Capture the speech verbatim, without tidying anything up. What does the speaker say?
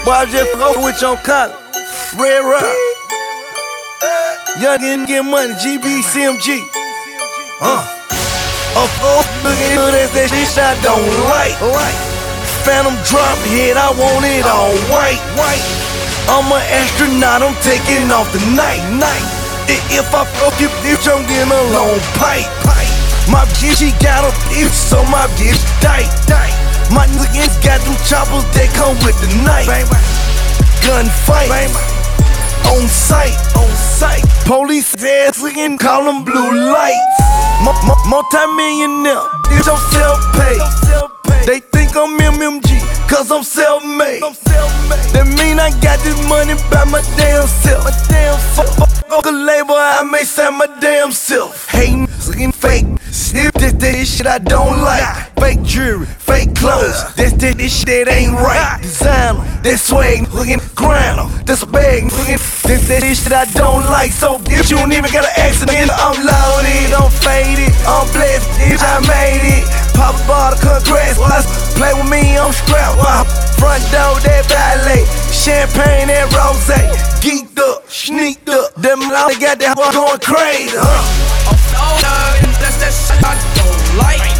Boy, I just go with your collar. Red Rock. Young and get money, G B C M G. Uh. Of course, looking at that, that shit I don't like. Phantom drop head, I want it all white. I'm an astronaut, I'm taking off the night. If I fuck you, bitch, I'm getting a long pipe. My bitch, she got a bitch, so my bitch tight. My niggas got them choppers that come with the knife. Gunfight, on sight, on sight. Police ass looking, call them blue lights. Multi-millionaire, bitch, I'm self-paid. They think I'm M M G, cause I'm self-made. That mean I got this money by my damn self. Fuck a label, I may sell my damn self. Hating, looking fake. This, this, this shit I don't like. Fake jewelry, fake clothes. This, this, this shit ain't right. Designer, this swag, looking grinder. This bag, looking. This, this, this shit I don't like. So bitch, you don't even got an accident. I'm loaded, I'm faded, I'm blessed, bitch, I made it. Pop a bottle, congrats. Play with me, I'm strapped. Front door, that valet. Champagne and rose. Geeked up, sneaked up. Them loud, they got that going crazy, huh? That's that shit I don't like.